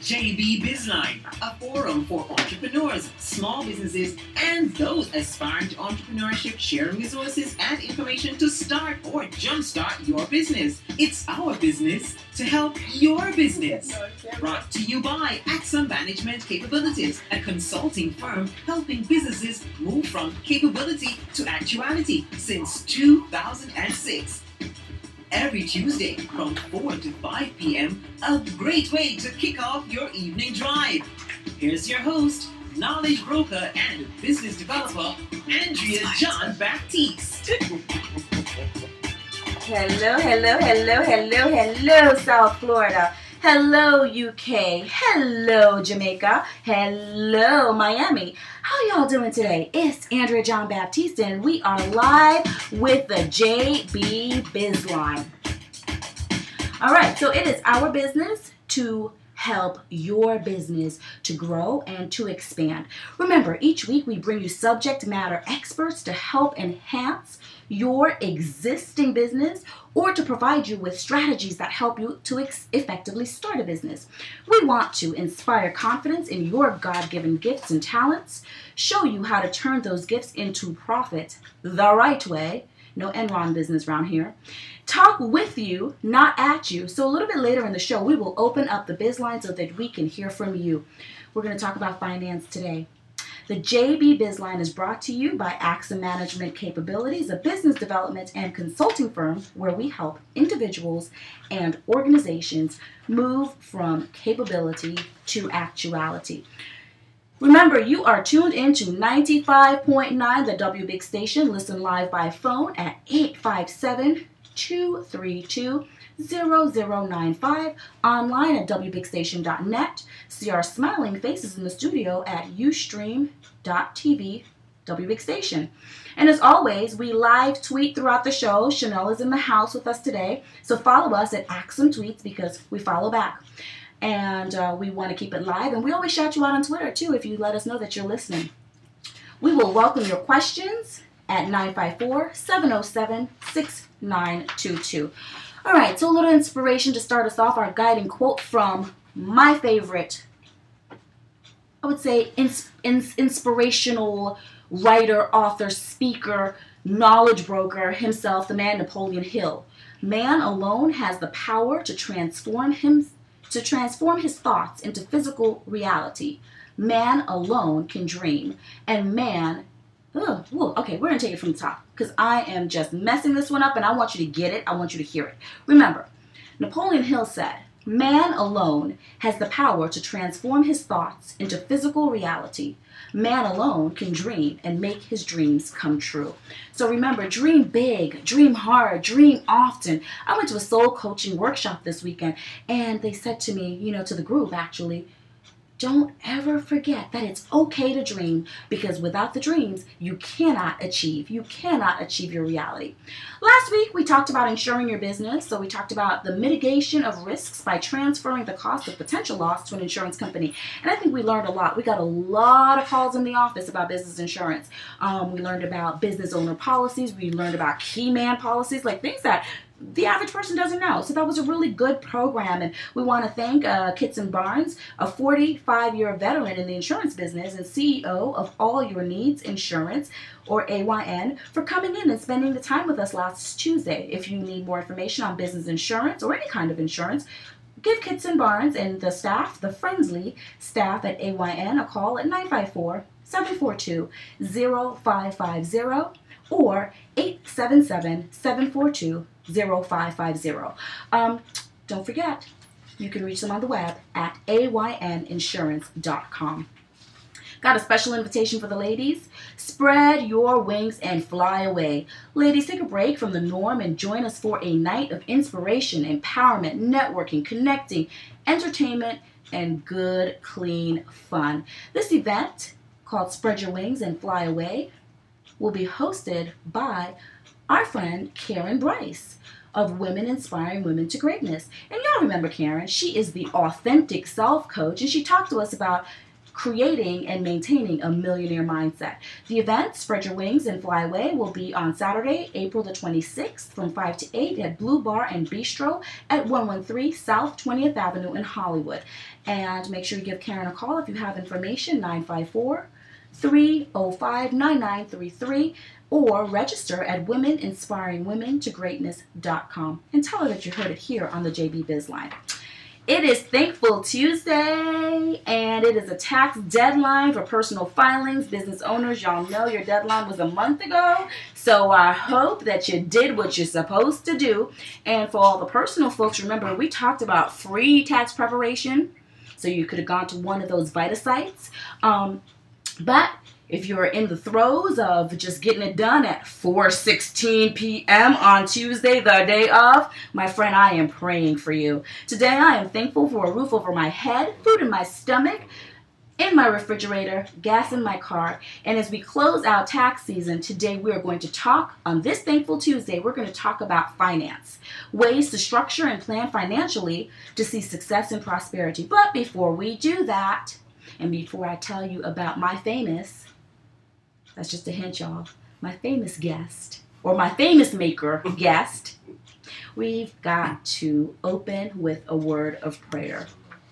JB Bizline, a forum for entrepreneurs, small businesses, and those aspiring to entrepreneurship, sharing resources and information to start or jumpstart your business. It's our business to help your business. Brought to you by Axum Management Capabilities, a consulting firm helping businesses move from capability to actuality since 2006. Every Tuesday from 4 to 5 p.m., a great way to kick off your evening drive. Here's your host, knowledge broker and business developer, Andrea John Baptiste. Hello, South Florida. Hello, UK. Hello, Jamaica. Hello, Miami. How y'all doing today? It's Andrea John Baptiste, and we are live with the JB Bizline. All right, so it is our business to help your business to grow and to expand. Remember, each week we bring you subject matter experts to help enhance your existing business or to provide you with strategies that help you to effectively start a business. We want to inspire confidence in your God-given gifts and talents, show you how to turn those gifts into profit the right way. No Enron business around here. Talk with you, not at you. So a little bit later in the show, we will open up the Bizline so that we can hear from you. We're going to talk about finance today. The JB Bizline is brought to you by Axum Management Capabilities, a business development and consulting firm where we help individuals and organizations move from capability to actuality. Remember, you are tuned into 95.9, the W Big Station. Listen live by phone at 857-232-0095, online at wbigstation.net. See our smiling faces in the studio at ustream.tv, W Big Station. And as always, we live tweet throughout the show. Chanel is in the house with us today, so follow us at Axum Tweets because we follow back. And we want to keep it live. And we always shout you out on Twitter, too, if you let us know that you're listening. We will welcome your questions at 954-707-6922. All right, so a little inspiration to start us off. Our guiding quote from my favorite, I would say, inspirational writer, author, speaker, knowledge broker himself, the man Napoleon Hill. Man alone has the power to transform his thoughts into physical reality. Man alone can dream. And man, okay, we're going to take it from the top because I am just messing this one up and I want you to get it. I want you to hear it. Remember, Napoleon Hill said, man alone has the power to transform his thoughts into physical reality. Man alone can dream and make his dreams come true. So remember, dream big, dream hard, dream often. I went to a soul coaching workshop this weekend and they said to me, to the group actually, don't ever forget that it's okay to dream because without the dreams, you cannot achieve your reality. Last week, we talked about insuring your business. So we talked about the mitigation of risks by transferring the cost of potential loss to an insurance company. And I think we learned a lot. We got a lot of calls in the office about business insurance. We learned about business owner policies. We learned about key man policies, like things that the average person doesn't know. So that was a really good program. And we want to thank Kitson Barnes, a 45-year veteran in the insurance business and CEO of All Your Needs Insurance, or AYN, for coming in and spending the time with us last Tuesday. If you need more information on business insurance or any kind of insurance, give Kitson Barnes and the staff, the friendly staff at AYN, a call at 954-742-0550 or 877-742-0550. Don't forget, you can reach them on the web at ayninsurance.com. Got a special invitation for the ladies? Spread your wings and fly away. Ladies, take a break from the norm and join us for a night of inspiration, empowerment, networking, connecting, entertainment, and good, clean fun. This event, called Spread Your Wings and Fly Away, will be hosted by our friend Karen Bryce of Women Inspiring Women to Greatness. And y'all remember Karen. She is the authentic self coach, and she talked to us about creating and maintaining a millionaire mindset. The event, Spread Your Wings and Fly Away, will be on Saturday, April the 26th from 5 to 8 at Blue Bar and Bistro at 113 South 20th Avenue in Hollywood. And make sure you give Karen a call if you have information, 954-305-9933, or register at womeninspiringwomentogreatness.com and tell her that you heard it here on the JB Biz Line. It is Thankful Tuesday, and it is a tax deadline for personal filings. Business owners, y'all know your deadline was a month ago, so I hope that you did what you're supposed to do. And for all the personal folks, remember we talked about free tax preparation, so you could have gone to one of those Vita sites. But if you're in the throes of just getting it done at 4:16 p.m. on Tuesday, the day of, my friend, I am praying for you. Today, I am thankful for a roof over my head, food in my stomach, in my refrigerator, gas in my car. And as we close out tax season, today we are going to talk, on this Thankful Tuesday, we're going to talk about finance, ways to structure and plan financially to see success and prosperity. But before we do that, and before I tell you about my famous, that's just a hint, y'all, my famous guest, or my famous maker guest, we've got to open with a word of prayer.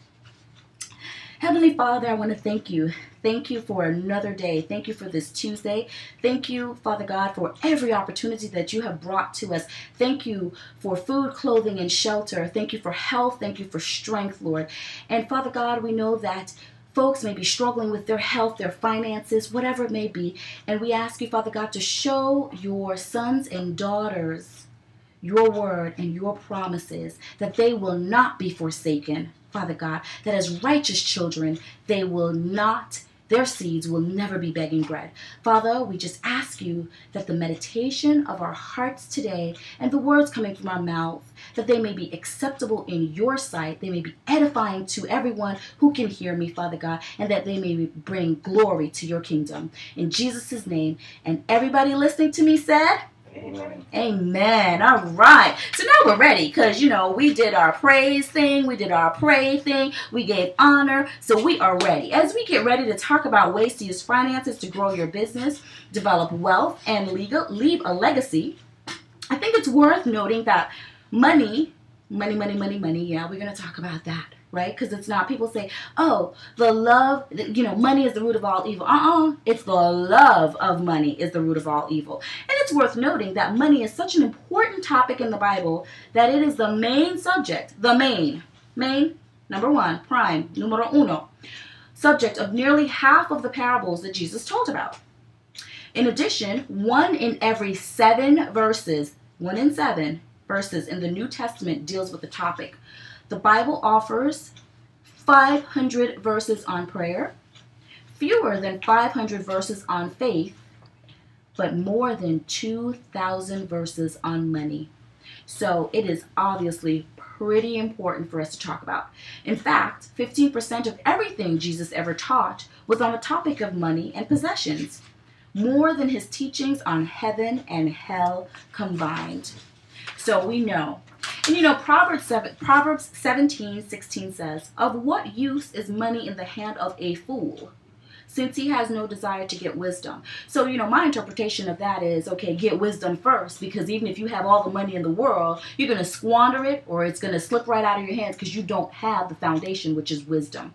Heavenly Father, I want to thank you. Thank you for another day. Thank you for this Tuesday. Thank you, Father God, for every opportunity that you have brought to us. Thank you for food, clothing, and shelter. Thank you for health. Thank you for strength, Lord. And Father God, we know that folks may be struggling with their health, their finances, whatever it may be. And we ask you, Father God, to show your sons and daughters your word and your promises, that they will not be forsaken, Father God, that as righteous children, they will not, their seeds will never be begging bread. Father, we just ask you that the meditation of our hearts today and the words coming from our mouth, that they may be acceptable in your sight, they may be edifying to everyone who can hear me, Father God, and that they may bring glory to your kingdom. In Jesus' name, and everybody listening to me said, Amen. Amen. All right. So now we're ready because, we did our praise thing. We did our pray thing. We gave honor. So we are ready. As we get ready to talk about ways to use finances to grow your business, develop wealth, and leave a legacy, I think it's worth noting that money, yeah, we're going to talk about that. Right? Because it's not, people say, oh, the love, money is the root of all evil. It's the love of money is the root of all evil. And it's worth noting that money is such an important topic in the Bible that it is the main subject, main, number one, prime, numero uno, subject of nearly half of the parables that Jesus told about. In addition, 1 in every 7 verses in the New Testament deals with the topic. The Bible offers 500 verses on prayer, fewer than 500 verses on faith, but more than 2,000 verses on money. So it is obviously pretty important for us to talk about. In fact, 15% of everything Jesus ever taught was on the topic of money and possessions, more than his teachings on heaven and hell combined. So we know. And Proverbs 17:16 says, of what use is money in the hand of a fool, since he has no desire to get wisdom? So, my interpretation of that is, okay, get wisdom first, because even if you have all the money in the world, you're going to squander it, or it's going to slip right out of your hands because you don't have the foundation, which is wisdom.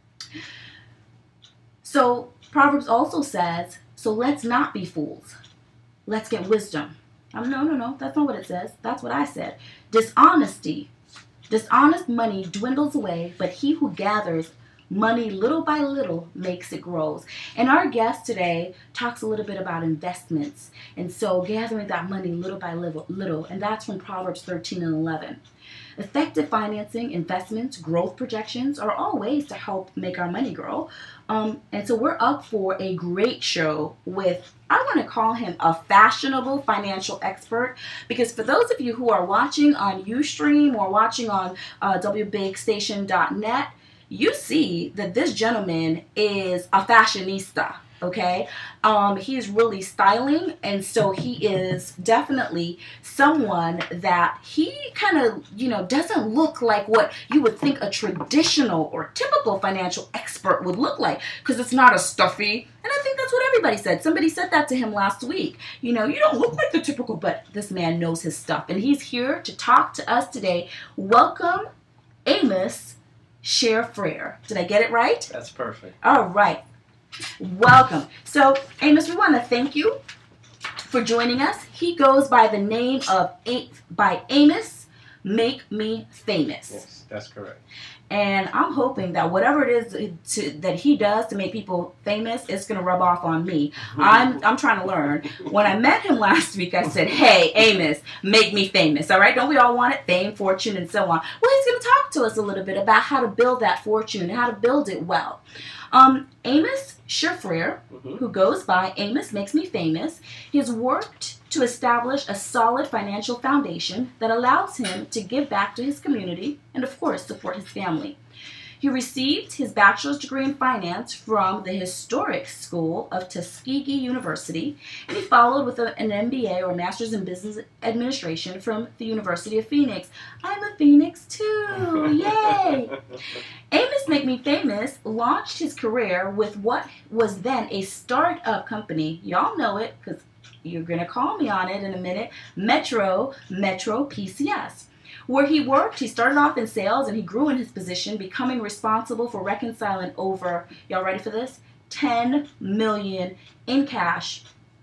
So, Proverbs also says, so let's not be fools. Let's get wisdom. No, that's not what it says. That's what I said. Dishonest money dwindles away, but he who gathers money little by little makes it grows. And our guest today talks a little bit about investments. And so gathering that money little by little, and that's from Proverbs 13 and 11. Effective financing, investments, growth projections are all ways to help make our money grow. And so we're up for a great show with, I want to call him a fashionable financial expert, because for those of you who are watching on Ustream or watching on wbigstation.net, you see that this gentleman is a fashionista. Okay, he's really styling, and so he is definitely someone that he kind of, doesn't look like what you would think a traditional or typical financial expert would look like, because it's not a stuffy, and I think that's what everybody said. Somebody said that to him last week. You don't look like the typical, but this man knows his stuff, and he's here to talk to us today. Welcome, Amos Sher-Frere. Did I get it right? That's perfect. All right. Welcome. So, Amos, we want to thank you for joining us. He goes by the name of Amos Make Me Famous. Yes, that's correct. And I'm hoping that whatever it is that he does to make people famous, it's going to rub off on me. I'm trying to learn. When I met him last week, I said, hey, Amos, make me famous. All right? Don't we all want it? Fame, fortune, and so on. Well, he's going to talk to us a little bit about how to build that fortune and how to build it well. Amos Sher-Frere, who goes by Amos Makes Me Famous, has worked to establish a solid financial foundation that allows him to give back to his community and, of course, support his family. He received his bachelor's degree in finance from the historic school of Tuskegee University, and he followed with an MBA or master's in business administration from the University of Phoenix. I'm a Phoenix too! Yay! Amos Make Me Famous launched his career with what was then a startup company. Y'all know it because you're going to call me on it in a minute. Metro PCS. Where he worked, he started off in sales and he grew in his position, becoming responsible for reconciling over, y'all ready for this? $10 million in cash,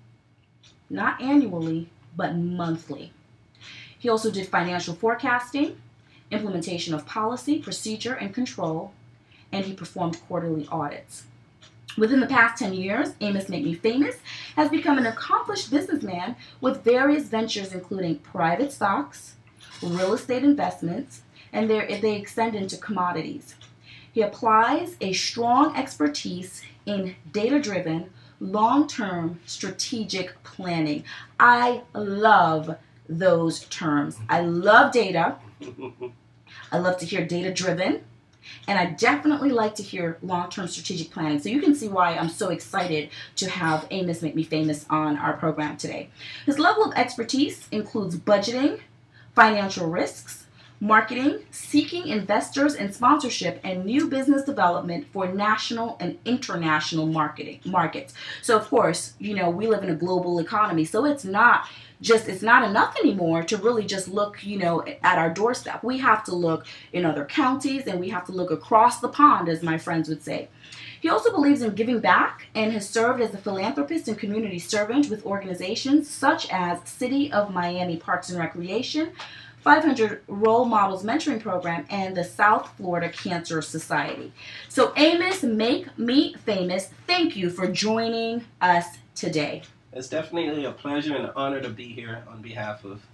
not annually, but monthly. He also did financial forecasting, implementation of policy, procedure, and control, and he performed quarterly audits. Within the past 10 years, Amos Make Me Famous has become an accomplished businessman with various ventures including private stocks, real estate investments, and they extend into commodities. He applies a strong expertise in data-driven, long-term strategic planning. I love those terms. I love data. I love to hear data-driven. And I definitely like to hear long-term strategic planning. So you can see why I'm so excited to have Amos Make Me Famous on our program today. His level of expertise includes budgeting, financial risks, marketing, seeking investors and sponsorship, and new business development for national and international markets. So of course, we live in a global economy, so it's not enough anymore to really just look, at our doorstep. We have to look in other counties, and we have to look across the pond, as my friends would say. He also believes in giving back and has served as a philanthropist and community servant with organizations such as City of Miami Parks and Recreation, 500 Role Models Mentoring Program, and the South Florida Cancer Society. So Amos, Make Me Famous, thank you for joining us today. It's definitely a pleasure and an honor to be here on behalf of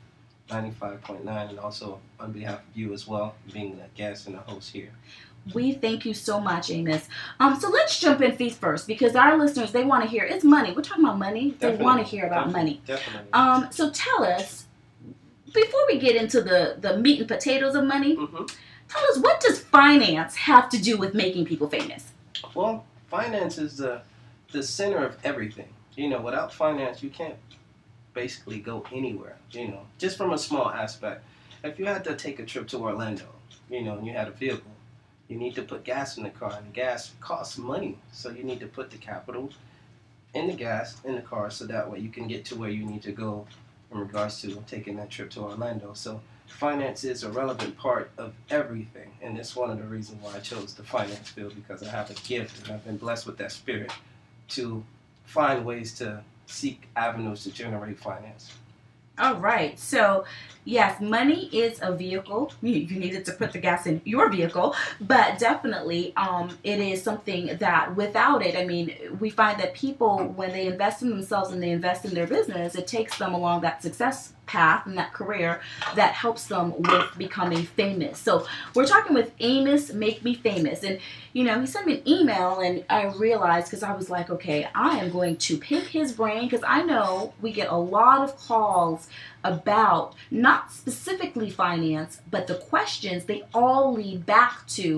95.9 and also on behalf of you as well, being a guest and a host here. We thank you so much, Amos. So let's jump in feet first, because our listeners, they want to hear, it's money. We're talking about money. They want to hear about money. Definitely. So tell us, before we get into the meat and potatoes of money, tell us, what does finance have to do with making people famous? Well, finance is the center of everything. Without finance, you can't basically go anywhere, just from a small aspect. If you had to take a trip to Orlando, and you had a vehicle, you need to put gas in the car, and gas costs money. So you need to put the capital in the gas in the car so that way you can get to where you need to go in regards to taking that trip to Orlando. So finance is a relevant part of everything, and it's one of the reasons why I chose the finance field, because I have a gift and I've been blessed with that spirit to find ways to seek avenues to generate finance. All right. So, yes, money is a vehicle. You need it to put the gas in your vehicle, but definitely it is something that without it, we find that people, when they invest in themselves and they invest in their business, it takes them along that success path and that career that helps them with becoming famous. So we're talking with Amos Make Me Famous, and he sent me an email, and I realized, because I was like, okay, I am going to pick his brain, because I know we get a lot of calls about not specifically finance, but the questions, they all lead back to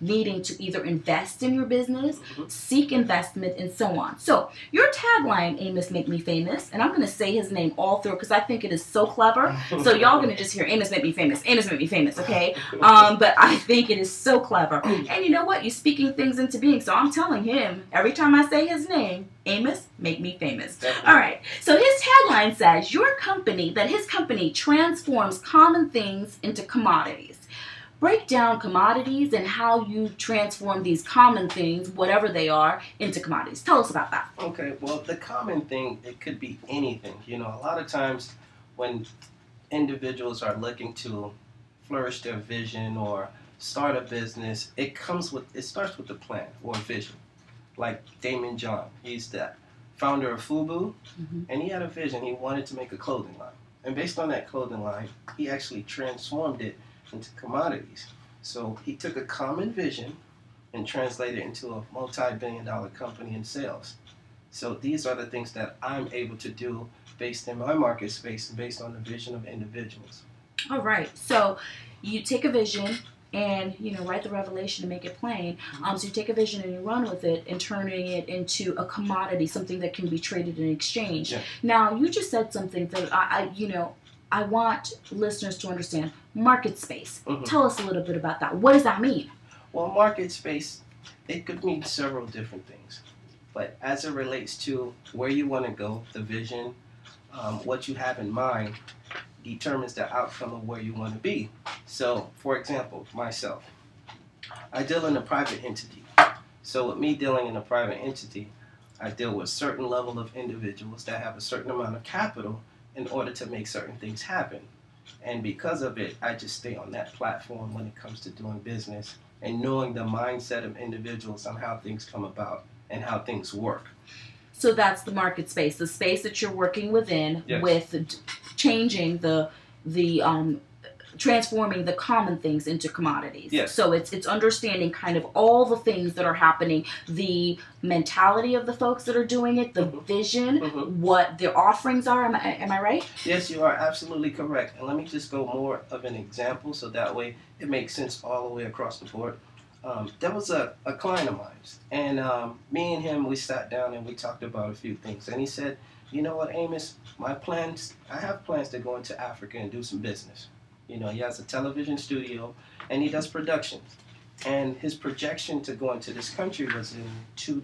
needing to either invest in your business, seek investment, and so on. So your tagline, Amos Make Me Famous, and I'm going to say his name all through because I think it is so clever. So y'all going to just hear Amos Make Me Famous, Amos Make Me Famous, okay? But I think it is so clever. And you know what? You're speaking things into being. So I'm telling him every time I say his name, Amos Make Me Famous. Definitely. All right. So his tagline says, his company transforms common things into commodities. Break down commodities and how you transform these common things, whatever they are, into commodities. Tell us about that. Okay, well, the common thing, it could be anything. A lot of times when individuals are looking to flourish their vision or start a business, it starts with a plan or a vision. Like Daymond John, he's the founder of FUBU, and he had a vision. He wanted to make a clothing line. And based on that clothing line, he actually transformed it into commodities. So he took a common vision and translated it into a multi-billion-dollar company in sales. So these are the things that I'm able to do based in my market space and based on the vision of individuals. All right. So you take a vision and, write the revelation to make it plain. So you take a vision and you run with it and turning it into a commodity, something that can be traded in exchange. Yeah. Now, you just said something that I want listeners to understand. Market space. Tell us a little bit about that. What does that mean? Well, market space, it could mean several different things. But as it relates to where you want to go, the vision, what you have in mind, determines the outcome of where you want to be. So, for example, myself, I deal in a private entity. So with me dealing in a private entity, I deal with a certain level of individuals that have a certain amount of capital in order to make certain things happen. And because of it, I just stay on that platform when it comes to doing business and knowing the mindset of individuals on how things come about and how things work. So that's the market space, the space that you're working within. Yes. With changing the transforming the common things into commodities. Yes. So it's understanding kind of all the things that are happening, the mentality of the folks that are doing it, the vision, what their offerings are. Am I right? Yes, you are absolutely correct. And let me just go more of an example so that way it makes sense all the way across the board. There was a client of mine, and me and him, we sat down and we talked about a few things. And he said, you know what, Amos, I have plans to go into Africa and do some business. He has a television studio and he does productions. And his projection to go into this country was in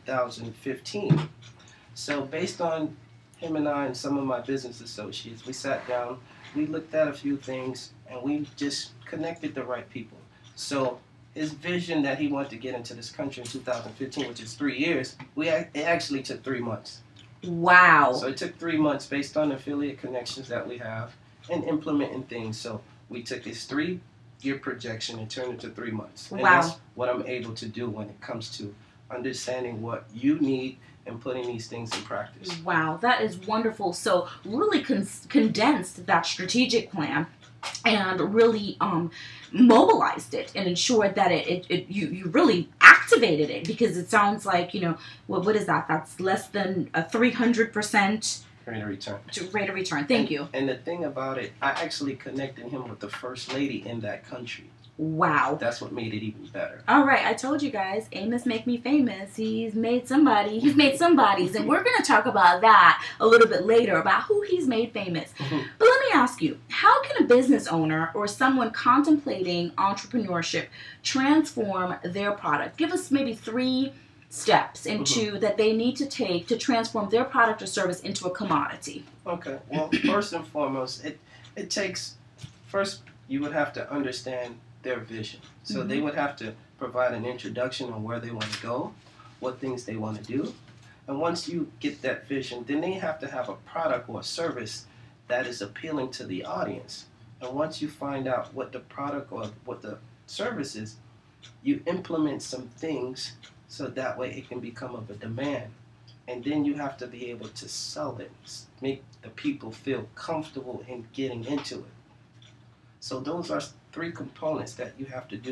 2015. So based on him and I and some of my business associates, we sat down, we looked at a few things, and we just connected the right people. So his vision that he wanted to get into this country in 2015, which is 3 years, it actually took 3 months. Wow. So it took 3 months based on affiliate connections that we have and implementing things. So we took his 3-year projection and turned it to 3 months. And Wow. that's what I'm able to do when it comes to understanding what you need and putting these things in practice. Wow, that is wonderful. So really condensed that strategic plan and really mobilized it and ensured that you really activated it, because it sounds like, what is that? That's less than a 300% Rate of return. Rate of return. Thank you. And the thing about it, I actually connected him with the first lady in that country. Wow. That's what made it even better. All right, I told you guys, Amos Make Me Famous. He's made somebody's, and we're going to talk about that a little bit later, about who he's made famous. But let me ask you, how can a business owner or someone contemplating entrepreneurship transform their product? Give us maybe 3 steps into that they need to take to transform their product or service into a commodity. Okay. Well, first and foremost, it takes, first you would have to understand their vision. So they would have to provide an introduction on where they want to go, what things they want to do. And once you get that vision, then they have to have a product or a service that is appealing to the audience. And once you find out what the product or what the service is, you implement some things so that way it can become of a demand. And then you have to be able to sell it, make the people feel comfortable in getting into it. So those are 3 components that you have to do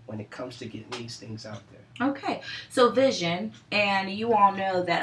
when it comes to getting these things out there. Okay, so vision, and you all know that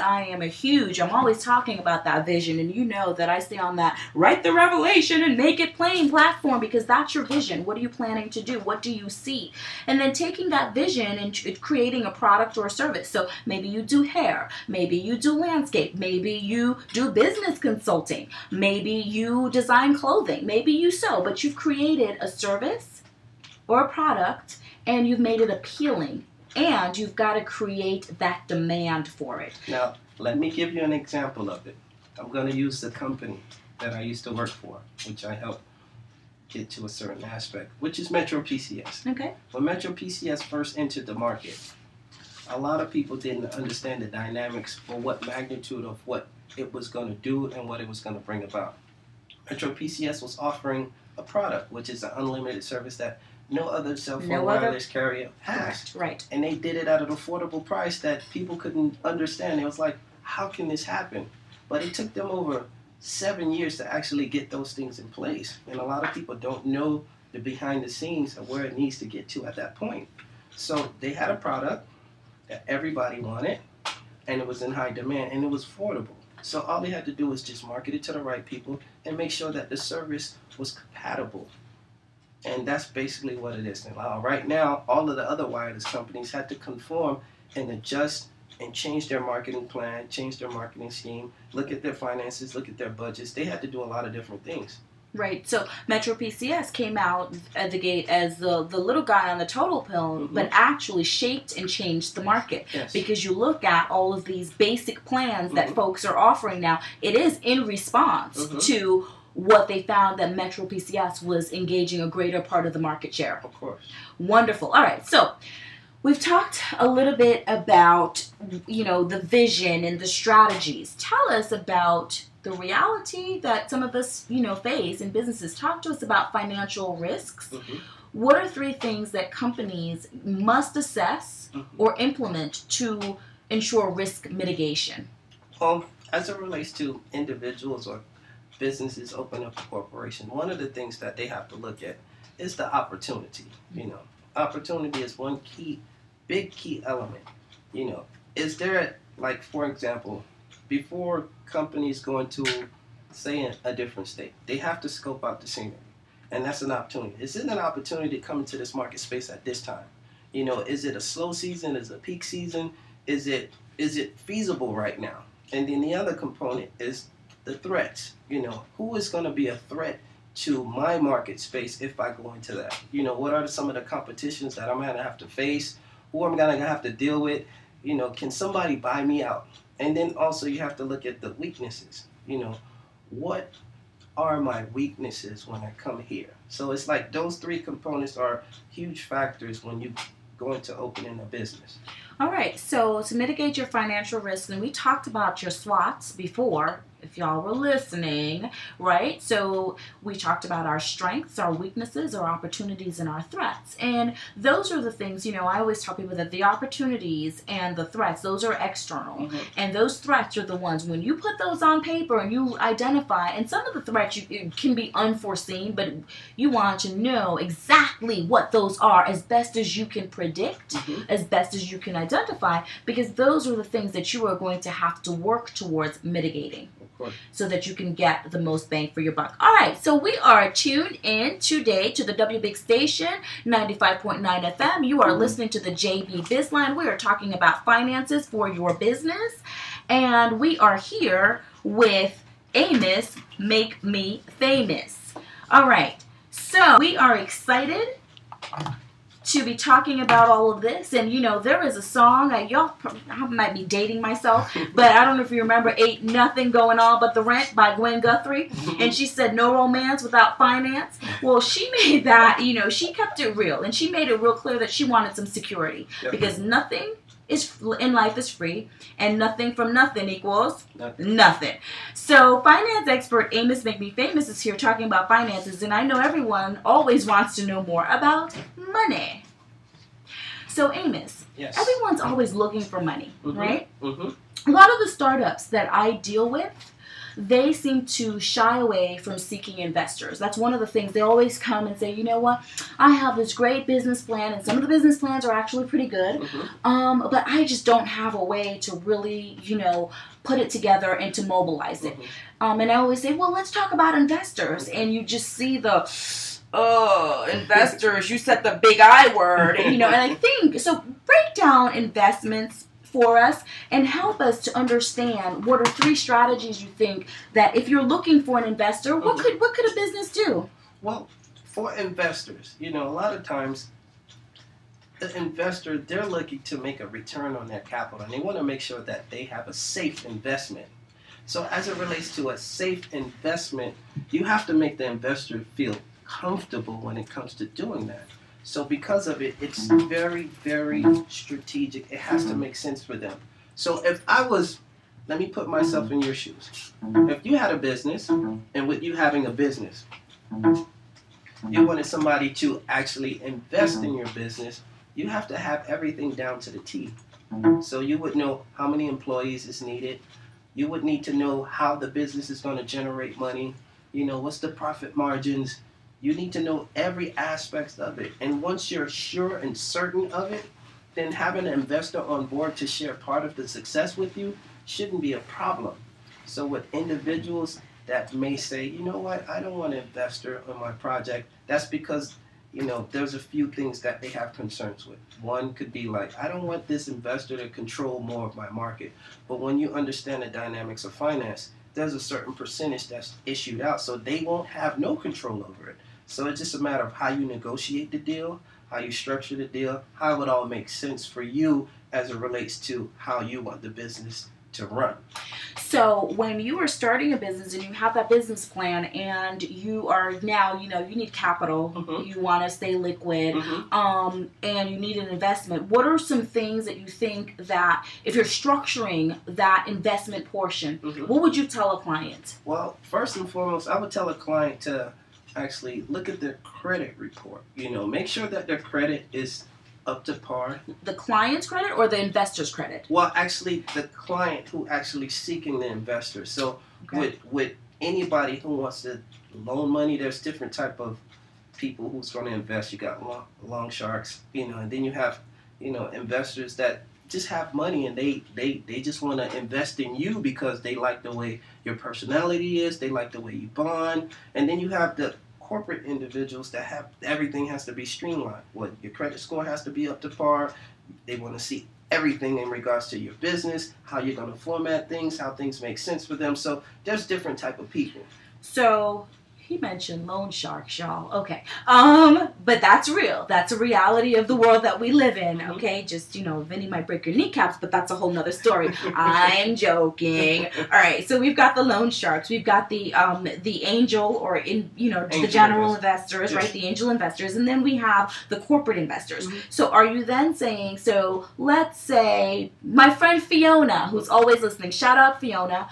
I'm always talking about that vision, and you know that I stay on that write the revelation and make it plain platform, because that's your vision. What are you planning to do? What do you see? And then taking that vision and creating a product or a service. So maybe you do hair, maybe you do landscape, maybe you do business consulting, maybe you design clothing, maybe you sew, but you've created a service or a product and you've made it appealing. And you've got to create that demand for it. Now, let me give you an example of it. I'm going to use the company that I used to work for, which I helped get to a certain aspect, which is Metro PCS. Okay. When Metro PCS first entered the market, a lot of people didn't understand the dynamics or what magnitude of what it was going to do and what it was going to bring about. Metro PCS was offering a product, which is an unlimited service that no other cell phone wireless carrier has. Right. And they did it at an affordable price that people couldn't understand. It was like, how can this happen? But it took them over 7 years to actually get those things in place. And a lot of people don't know the behind the scenes of where it needs to get to at that point. So they had a product that everybody wanted, and it was in high demand, and it was affordable. So all they had to do was just market it to the right people and make sure that the service was compatible. And that's basically what it is. Now, right now, all of the other wireless companies had to conform and adjust and change their marketing plan, change their marketing scheme, look at their finances, look at their budgets. They had to do a lot of different things. Right. So Metro PCS came out at the gate as the little guy on the total pill, but actually shaped and changed the market. Yes. Because you look at all of these basic plans that folks are offering now, it is in response to what they found that Metro PCS was engaging a greater part of the market share. Of course. Wonderful. All right. So we've talked a little bit about, the vision and the strategies. Tell us about the reality that some of us, face in businesses. Talk to us about financial risks. What are 3 things that companies must assess or implement to ensure risk mitigation? Well, as it relates to individuals or businesses open up a corporation, one of the things that they have to look at is the opportunity. Opportunity is one big key element. Is there, like, for example, before companies go into, say, a different state, they have to scope out the scenery, and that's an opportunity. Is it an opportunity to come into this market space at this time? Is it a slow season? Is it a peak season? Is it feasible right now? And then the other component is the threats. Who is going to be a threat to my market space if I go into that? What are some of the competitions that I'm going to have to face? Who I'm going to have to deal with? Can somebody buy me out? And then also you have to look at the weaknesses. What are my weaknesses when I come here? So it's like those 3 components are huge factors when you go into opening a business. All right, so to mitigate your financial risk, and we talked about your SWOTs before, if y'all were listening, right? So we talked about our strengths, our weaknesses, our opportunities, and our threats. And those are the things, I always tell people that the opportunities and the threats, those are external. And those threats are the ones, when you put those on paper and you identify, and some of the threats it can be unforeseen, but you want to know exactly what those are as best as you can predict, as best as you can identify, because those are the things that you are going to have to work towards mitigating, so that you can get the most bang for your buck. All right, so we are tuned in today to the W Big Station, 95.9 FM. You are listening to the JB Bizline. We are talking about finances for your business, and we are here with Amos Make Me Famous. All right, so we are excited to be talking about all of this. And there is a song, I might be dating myself, but I don't know if you remember Ain't Nothing Going On But the Rent by Gwen Guthrie. And she said no romance without finance. Well, she made that, she kept it real, and she made it real clear that she wanted some security. Because nothing in life is free, and nothing from nothing equals nothing. So finance expert Amos Make Me Famous is here talking about finances, and I know everyone always wants to know more about money. So Amos, everyone's always looking for money, right? A lot of the startups that I deal with, they seem to shy away from seeking investors. That's one of the things. They always come and say, you know what, I have this great business plan, and some of the business plans are actually pretty good, but I just don't have a way to really, put it together and to mobilize it. And I always say, well, let's talk about investors. And you just see the, investors, you said the big I word, and I think, so break down investments for us and help us to understand what are 3 strategies you think that if you're looking for an investor, what could a business do? Well, for investors, a lot of times the investor, they're looking to make a return on their capital, and they want to make sure that they have a safe investment. So as it relates to a safe investment, you have to make the investor feel comfortable when it comes to doing that. So because of it, it's very, very strategic. It has to make sense for them. So let me put myself in your shoes. If you had a business, and with you having a business, you wanted somebody to actually invest in your business, you have to have everything down to the T. So you would know how many employees is needed. You would need to know how the business is going to generate money. What's the profit margins? You need to know every aspect of it. And once you're sure and certain of it, then having an investor on board to share part of the success with you shouldn't be a problem. So with individuals that may say, you know what, I don't want an investor on my project, that's because, there's a few things that they have concerns with. One could be like, I don't want this investor to control more of my market. But when you understand the dynamics of finance, there's a certain percentage that's issued out, so they won't have no control over it. So it's just a matter of how you negotiate the deal, how you structure the deal, how it all makes sense for you as it relates to how you want the business to run. So when you are starting a business and you have that business plan and you are now, you need capital, you want to stay liquid, and you need an investment, what are some things that you think that if you're structuring that investment portion, what would you tell a client? Well, first and foremost, I would tell a client to actually look at their credit report. Make sure that their credit is up to par. The client's credit or the investor's credit? Well, actually, the client who actually seeking the investor. So with anybody who wants to loan money, there's different type of people who's going to invest. You got long sharks, and then you have, investors that just have money and they just want to invest in you because they like the way your personality is, they like the way you bond, and then you have the corporate individuals that have everything has to be streamlined. Your credit score has to be up to par. They want to see everything in regards to your business, how you're going to format things, how things make sense for them. So there's different type of people. So he mentioned loan sharks, y'all. Okay. But that's real. That's a reality of the world that we live in. Okay. Just, Vinny might break your kneecaps, but that's a whole nother story. I'm joking. All right. So we've got the loan sharks. We've got the angel or the general investors, right? The angel investors. And then we have the corporate investors. So are you then saying, so let's say my friend Fiona, who's always listening, shout out Fiona,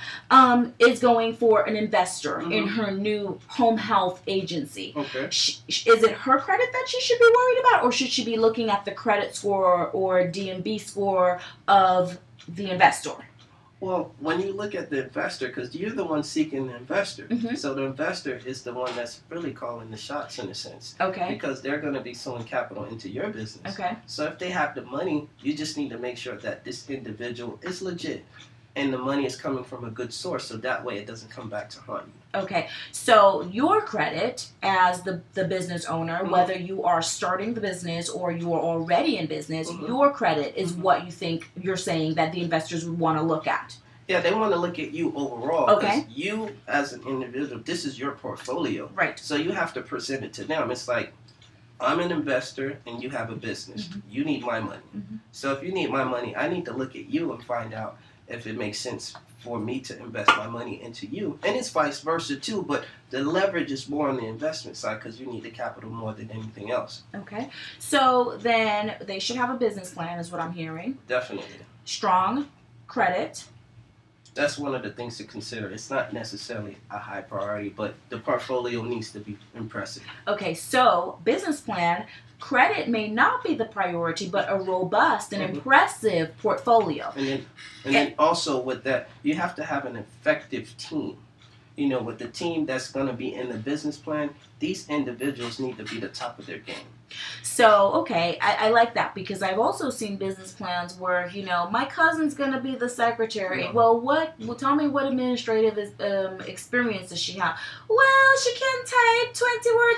is going for an investor in her new home health agency. Okay. Is it her credit that she should be worried about, or should she be looking at the credit score or DMB score of the investor? Well, when you look at the investor, because you're the one seeking the investor, so the investor is the one that's really calling the shots in a sense. Okay. Because they're going to be sowing capital into your business. Okay. So if they have the money, you just need to make sure that this individual is legit and the money is coming from a good source, so that way it doesn't come back to haunt you. Okay, so your credit as the business owner, whether you are starting the business or you are already in business, your credit is what you think you're saying that the investors would want to look at. Yeah, they want to look at you overall. Okay. You, as an individual, this is your portfolio. Right. So you have to present it to them. It's like, I'm an investor and you have a business. You need my money. So if you need my money, I need to look at you and find out if it makes sense for me to invest my money into you. And it's vice versa too, but the leverage is more on the investment side because you need the capital more than anything else. Okay. So then they should have a business plan is what I'm hearing. Definitely. Strong credit. That's one of the things to consider. It's not necessarily a high priority, but the portfolio needs to be impressive. Okay, so business plan, credit may not be the priority, but a robust and impressive portfolio. And then also with that, you have to have an effective team. with the team that's going to be in the business plan, these individuals need to be the top of their game. So, okay, I like that because I've also seen business plans where, my cousin's going to be the secretary. Well, tell me what administrative experience does she have? Well, she can type 20 words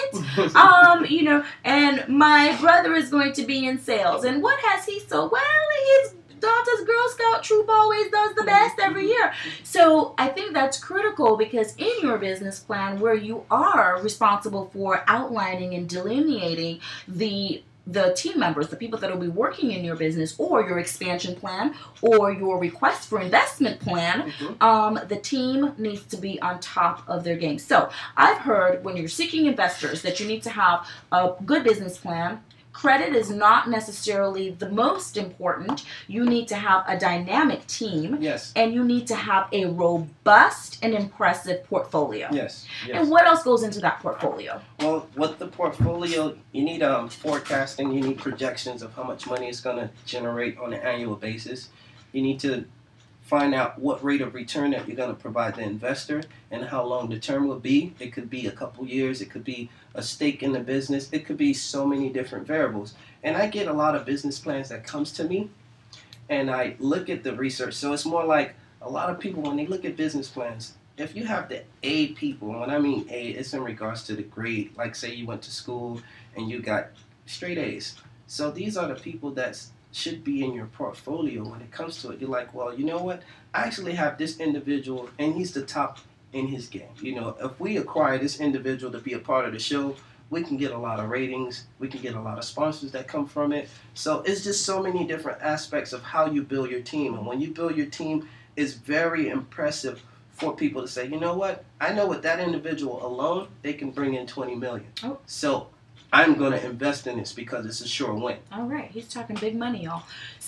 a minute. And my brother is going to be in sales. And what has he sold? Well, his daughter's Girl Scout troop always does the best every year. So I think that's critical because in your business plan where you are responsible for outlining and delineating the team members, the people that will be working in your business or your expansion plan or your request for investment plan, the team needs to be on top of their game. So I've heard when you're seeking investors that you need to have a good business plan. Credit is not necessarily the most important. You need to have a dynamic team. Yes. And you need to have a robust and impressive portfolio. Yes. And what else goes into that portfolio? Well, with the portfolio, you need forecasting. You need projections of how much money it's going to generate on an annual basis. You need to find out what rate of return that you're going to provide the investor and how long the term will be. It could be a couple years. It could be a stake in the business. It could be so many different variables. And I get a lot of business plans that comes to me, and I look at the research. So it's more like a lot of people, when they look at business plans, if you have the A people, and when I mean A, it's in regards to the grade. Like say you went to school and you got straight A's. So these are the people that should be in your portfolio when it comes to it. You're like, well, you know what? I actually have this individual, and he's the top in his game. If we acquire this individual to be a part of the show, we can get a lot of ratings. We can get a lot of sponsors that come from it. So it's just so many different aspects of how you build your team. And when you build your team, it's very impressive for people to say, you know what? I know with that individual alone, they can bring in $20 million. Oh. So I'm going to invest in this because it's a sure win. All right. He's talking big money, y'all.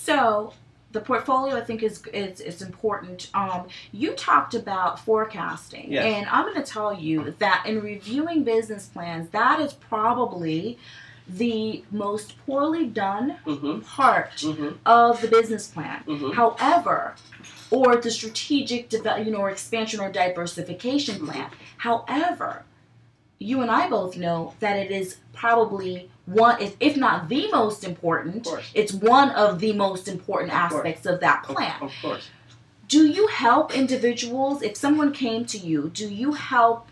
So the portfolio, I think, is important. You talked about forecasting. Yes. And I'm going to tell you that in reviewing business plans, that is probably the most poorly done part of the business plan. However, or the strategic or expansion or diversification plan. However, you and I both know that it is probably one, if not the most important, it's one of the most important aspects of that plan. Of course. Do you help individuals? If someone came to you, do you help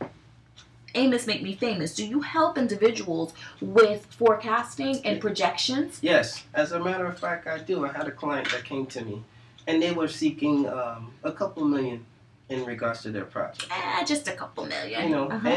Amos Make Me Famous? Do you help individuals with forecasting and projections? Yes. As a matter of fact, I do. I had a client that came to me, and they were seeking a couple million in regards to their project. Just a couple million.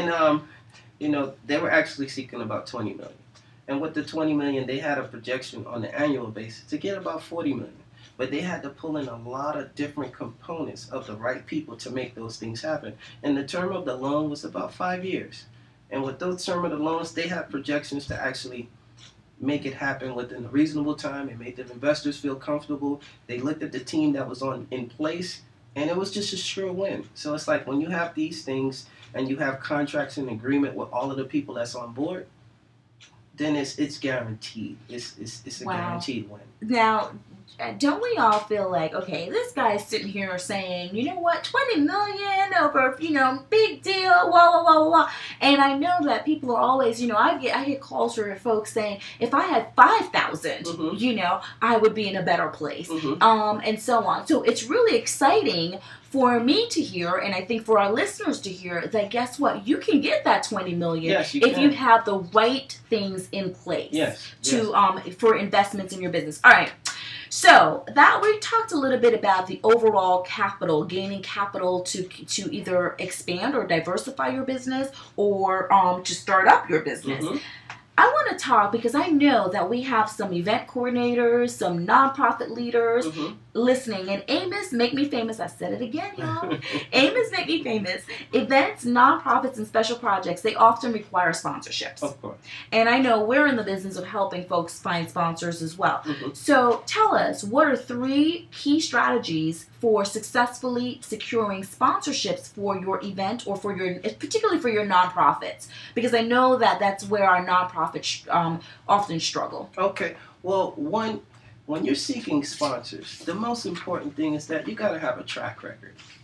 And they were actually seeking about 20 million. And with the 20 million, they had a projection on an annual basis to get about 40 million. But they had to pull in a lot of different components of the right people to make those things happen. And the term of the loan was about 5 years. And with those term of the loans, they had projections to actually make it happen within a reasonable time. It made the investors feel comfortable. They looked at the team that was in place, and it was just a sure win. So it's like when you have these things and you have contracts and agreement with all of the people that's on board, then it's guaranteed. It's a guaranteed win. Now, don't we all feel like, okay, this guy's sitting here saying, you know what, 20 million over, big deal, wah, wah, wah, wah. And I know that people are always, I get calls from folks saying, if I had 5,000, I would be in a better place, and so on. So it's really exciting for me to hear, and I think for our listeners to hear, that guess what? You can get that 20 million if you have the right things in place for investments in your business. All right. So that we talked a little bit about the overall capital, gaining capital to either expand or diversify your business or to start up your business. I want to talk because I know that we have some event coordinators, some nonprofit leaders listening. And Amos Make Me Famous, I said it again, y'all. Amos Make Me Famous. Events, nonprofits, and special projects, they often require sponsorships. Of course. And I know we're in the business of helping folks find sponsors as well. So tell us, what are 3 key strategies for successfully securing sponsorships for your event or particularly for your nonprofits? Because I know that that's where our nonprofits often struggle. Okay. Well, when you're seeking sponsors, the most important thing is that you got to have a track record.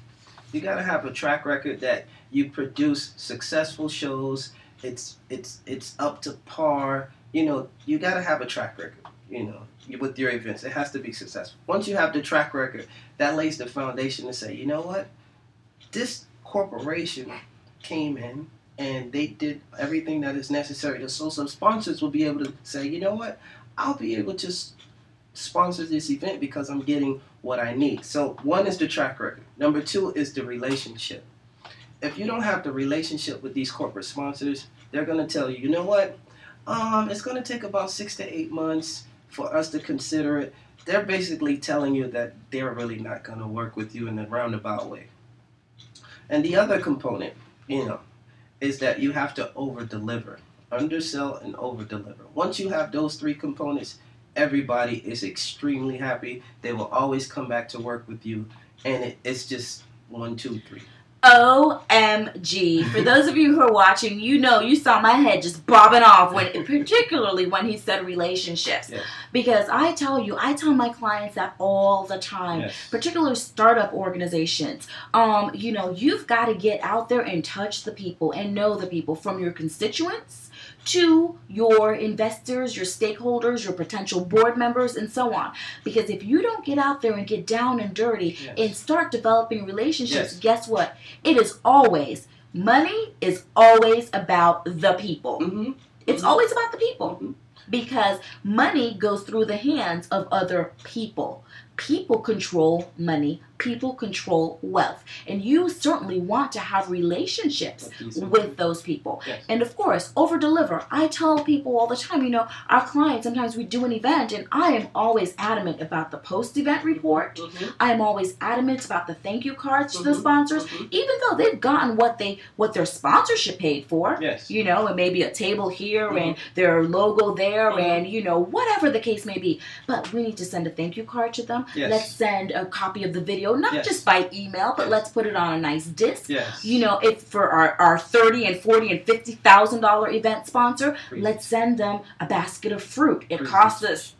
You got to have a track record that you produce successful shows. It's up to par. You know, you got to have a track record, you know, with your events. It has to be successful. Once you have the track record, that lays the foundation to say, you know what? This corporation came in and they did everything that is necessary. So some sponsors will be able to say, you know what? I'll be able to sponsor this event because I'm getting what I need. So one is the track record. Number two is the relationship. If you don't have the relationship with these corporate sponsors, they're going to tell you, you know what? It's going to take about 6 to 8 months for us to consider it. They're basically telling you that they're really not going to work with you in a roundabout way. And the other component, you know, is that you have to over-deliver. Undersell and over-deliver. Once you have those three components, everybody is extremely happy. They will always come back to work with you. And it's just 1, 2, 3. OMG. For those of you who are watching, you know, you saw my head just bobbing off, particularly when he said relationships. Yes. Because I tell my clients that all the time, Yes. particularly startup organizations. You know, you've got to get out there and touch the people and know the people, from your constituents to your investors, your stakeholders, your potential board members, and so on. Because if you don't get out there and get down and dirty Yes. and start developing relationships, Yes. guess what? Money is always about the people. Mm-hmm. It's always about the people. Mhm. Because money goes through the hands of other people. People control money. People control wealth. And you certainly want to have relationships with those people. Yes. And of course, over-deliver. I tell people all the time, you know, our clients, sometimes we do an event, and I am always adamant about the post-event report. Mm-hmm. I am always adamant about the thank you cards to the Mhm. sponsors, Mhm. even though they've gotten what their sponsorship paid for. Yes. You know, and maybe a table here Mhm. and their logo there Mhm. and, you know, whatever the case may be. But we need to send a thank you card to them. Yes. Let's send a copy of the video, not Yes. just by email, but Yes. let's put it on a nice disc. Yes. You know, if for our $30,000 and $40,000 and $50,000 event sponsor, Preach. let's send them a basket of fruit. It Preach. costs us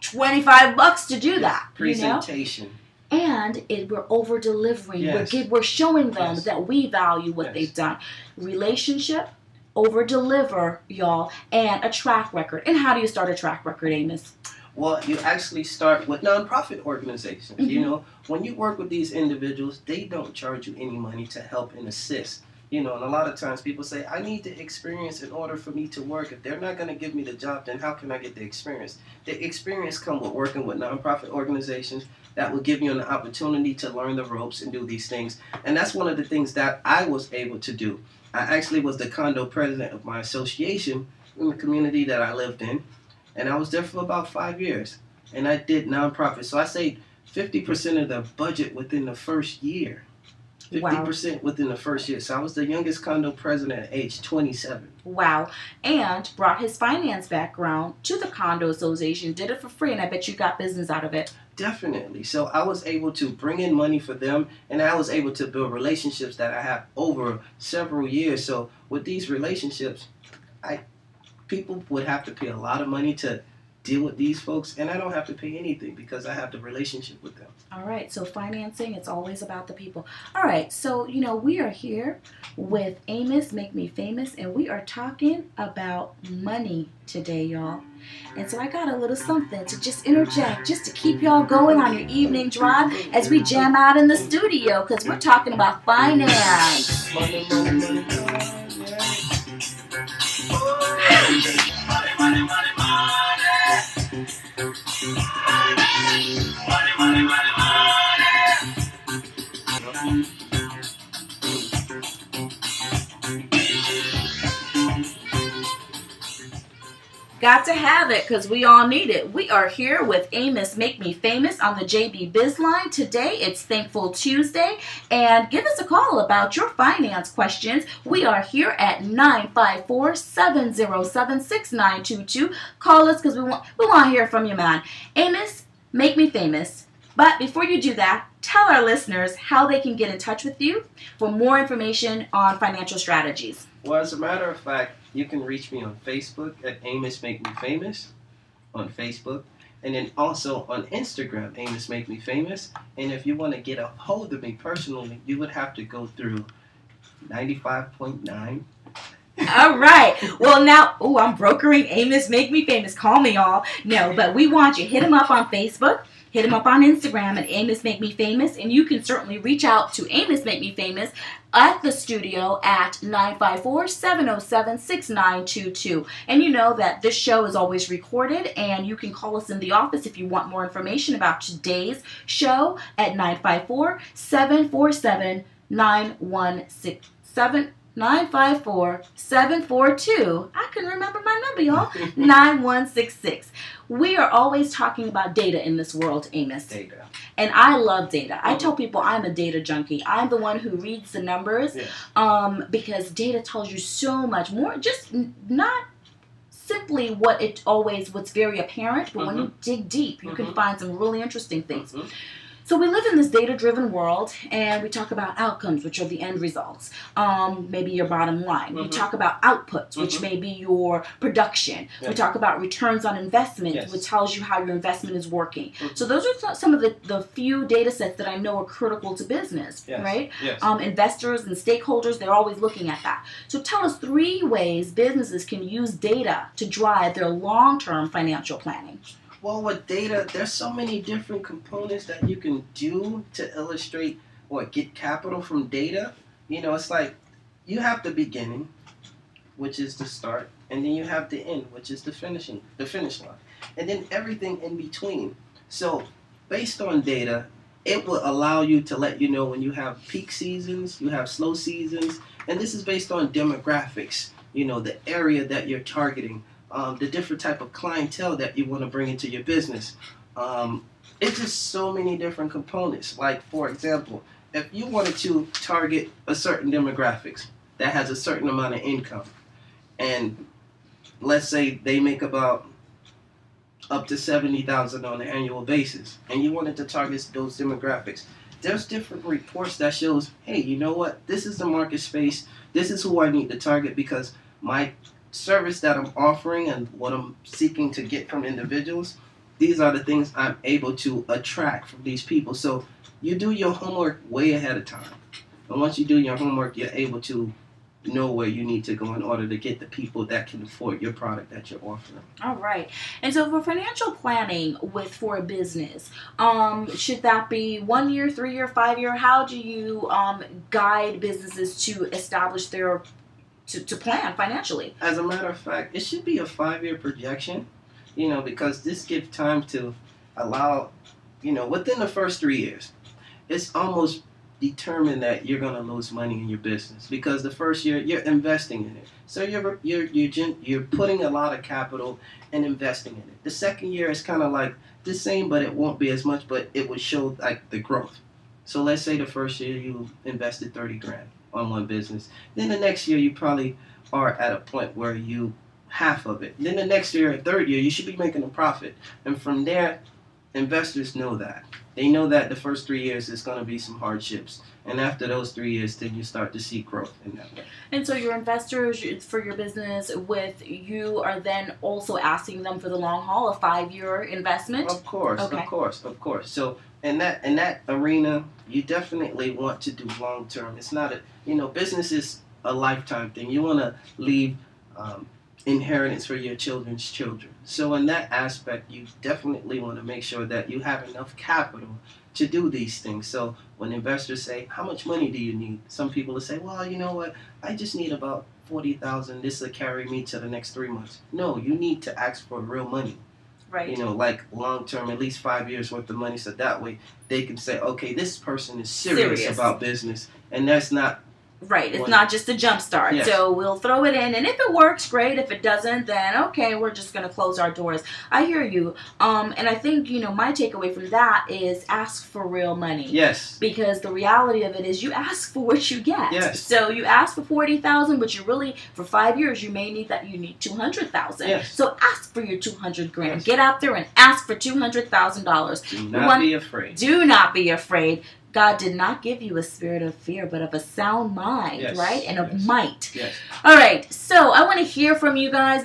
$25 to do that. You know? Presentation. And we're over delivering. Yes. We're showing them Yes. that we value what Yes. they've done. Relationship, over deliver, y'all, and a track record. And how do you start a track record, Amos? Well, you actually start with nonprofit organizations. You Mhm. know, when you work with these individuals, they don't charge you any money to help and assist. You know, and a lot of times people say, I need the experience in order for me to work. If they're not going to give me the job, then how can I get the experience? The experience comes with working with nonprofit organizations that will give you an opportunity to learn the ropes and do these things. And that's one of the things that I was able to do. I actually was the condo president of my association in the community that I lived in. And I was there for about 5 years. And I did nonprofit. So I saved 50% of the budget within the first year. 50% within the first year. So I was the youngest condo president at age 27. Wow. And brought his finance background to the condo association, did it for free, and I bet you got business out of it. Definitely. So I was able to bring in money for them, and I was able to build relationships that I have over several years. So with these relationships, people would have to pay a lot of money to deal with these folks, and I don't have to pay anything because I have the relationship with them. All right, so financing, it's always about the people. All right, so, you know, we are here with Amos, Make Me Famous, and we are talking about money today, y'all. And so I got a little something to just interject, just to keep y'all going on your evening drive as we jam out in the studio, because we're talking about finance. Money, money, money, money, Got to have it, because we all need it. We are here with Amos Make Me Famous on the JB Biz Line. Today, it's Thankful Tuesday, and give us a call about your finance questions. We are here at 954-707-6922. Call us, because we want to hear from you, man. Amos, Make Me Famous. But before you do that, tell our listeners how they can get in touch with you for more information on financial strategies. Well, as a matter of fact, you can reach me on Facebook at Amos Make Me Famous on Facebook. And then also on Instagram, Amos Make Me Famous. And if you want to get a hold of me personally, you would have to go through 95.9. All right. Well, now, I'm brokering Amos Make Me Famous. Call me, y'all. No, but we want you. Hit him up on Facebook. Hit him up on Instagram at Amos Make Me Famous. And you can certainly reach out to Amos Make Me Famous at the studio at 954-707-6922. And you know that this show is always recorded, and you can call us in the office if you want more information about today's show at 954-747-9167. 954-742. I can remember my number, y'all. 9166. We are always talking about data in this world, Amos. Data. And I love data. I tell people I'm a data junkie. I'm the one who reads the numbers, because data tells you so much more. Just not simply what's very apparent, but when you dig deep, you can find some really interesting things. So we live in this data-driven world, and we talk about outcomes, which are the end results, maybe your bottom line. We talk about outputs, which may be your production. We talk about returns on investment, which tells you how your investment is working. So those are some of the few data sets that I know are critical to business, right? Investors and stakeholders, they're always looking at that. So tell us 3 ways businesses can use data to drive their long-term financial planning. Well, with data, there's so many different components that you can do to illustrate or get capital from data. You know, it's like you have the beginning, which is the start, and then you have the end, which is the finish line, and then everything in between. So based on data, it will allow you to let you know when you have peak seasons, you have slow seasons, and this is based on demographics, you know, the area that you're targeting. The different type of clientele that you want to bring into your business. It's just so many different components. Like, for example, if you wanted to target a certain demographics that has a certain amount of income, and let's say they make about up to $70,000 on an annual basis, and you wanted to target those demographics, there's different reports that shows, hey, you know what? This is the market space. This is who I need to target because my service that I'm offering and what I'm seeking to get from individuals, these are the things I'm able to attract from these people. So you do your homework way ahead of time. And once you do your homework, you're able to know where you need to go in order to get the people that can afford your product that you're offering. All right. And so for financial planning for a business, should that be 1 year, 3 year, 5 year? How do you guide businesses to establish their to plan financially? As a matter of fact, it should be a 5-year projection, you know, because this gives time to allow, you know, within the first 3 years, it's almost determined that you're going to lose money in your business because the first year you're investing in it. So you're putting a lot of capital and investing in it. The second year is kind of like the same, but it won't be as much, but it will show like the growth. So let's say the first year you invested $30,000 on one business. Then the next year you probably are at a point where you half of it. Then the next year, third year, you should be making a profit. And from there, investors know that. They know that the first 3 years is going to be some hardships. And after those 3 years, then you start to see growth in that way. And so your investors for your business with you are then also asking them for the long haul, a 5-year investment? Of course, okay. Of course. So in that arena, you definitely want to do long term. It's not business is a lifetime thing. You want to leave inheritance for your children's children. So in that aspect, you definitely want to make sure that you have enough capital to do these things. So when investors say, how much money do you need? Some people will say, well, you know what? I just need about $40,000. This will carry me to the next 3 months. No, you need to ask for real money. Right. You know, like long term, at least 5 years worth of money. So that way they can say, okay, this person is serious about business. And that's not right. It's not just a jump start. Yes. So we'll throw it in. And if it works, great. If it doesn't, then okay, we're just going to close our doors. I hear you. And I think, my takeaway from that is ask for real money. Yes. Because the reality of it is you ask for what you get. Yes. So you ask for $40,000, but you really, for 5 years, you need $200,000. Yes. So ask for your $200,000. Yes. Get out there and ask for $200,000. Do not be afraid. Do not be afraid. God did not give you a spirit of fear, but of a sound mind, Yes, right? And of yes. might. Yes. All right, so I want to hear from you guys.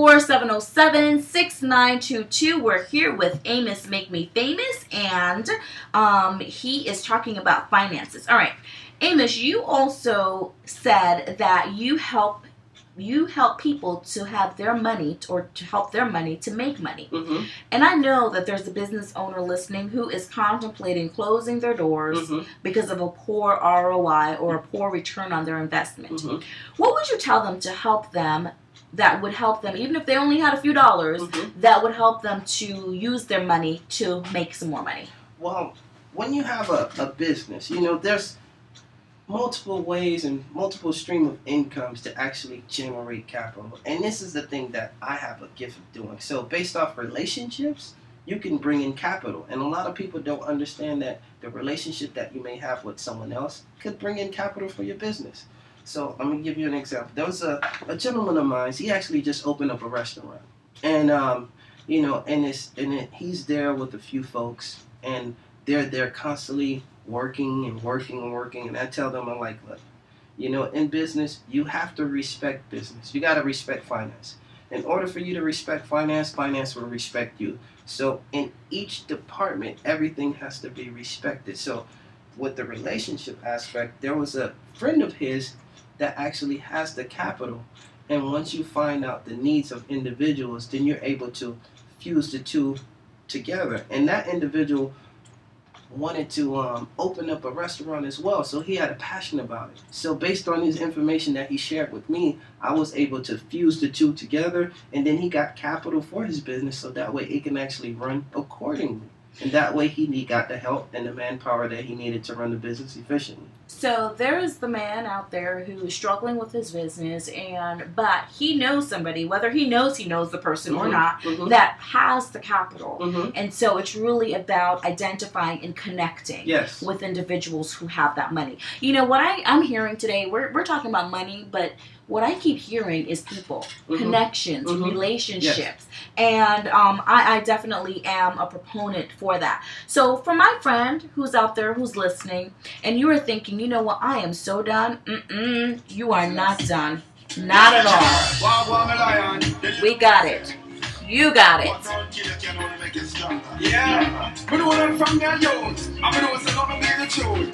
954-707-6922. We're here with Amos Make Me Famous, and he is talking about finances. All right, Amos, you also said that you help people to have their money, or to help their money to make money. Mm-hmm. And I know that there's a business owner listening who is contemplating closing their doors Mm-hmm. because of a poor ROI or a poor return on their investment. Mm-hmm. What would you tell them to help them, that would help them, even if they only had a few dollars, Mm-hmm. that would help them to use their money to make some more money? Well, when you have a business, there's multiple ways and multiple stream of incomes to actually generate capital. And this is the thing that I have a gift of doing. So based off relationships, you can bring in capital. And a lot of people don't understand that the relationship that you may have with someone else could bring in capital for your business. So let me give you an example. There was a gentleman of mine, he actually just opened up a restaurant. And, he's there with a few folks, and they're constantly working. And I tell them, I'm like, look, in business, you have to respect business. You got to respect finance. In order for you to respect finance will respect you. So in each department, everything has to be respected. So with the relationship aspect, there was a friend of his that actually has the capital. And once you find out the needs of individuals, then you're able to fuse the two together. And that individual wanted to open up a restaurant as well, so he had a passion about it. So based on his information that he shared with me, I was able to fuse the two together, and then he got capital for his business, so that way it can actually run accordingly. And that way he got the help and the manpower that he needed to run the business efficiently. So there is the man out there who is struggling with his business, but he knows somebody, whether he knows the person or not, that has the capital. And so it's really about identifying and connecting with individuals who have that money. What I'm hearing today, we're talking about money, but what I keep hearing is people, connections, relationships. And I definitely am a proponent for that. So for my friend who's out there, who's listening, and you are thinking, you know what, I am so done. You are not done. Not at all. We got it. You got it. Yeah, but the one from your youth, I'm gonna say gonna be the truth.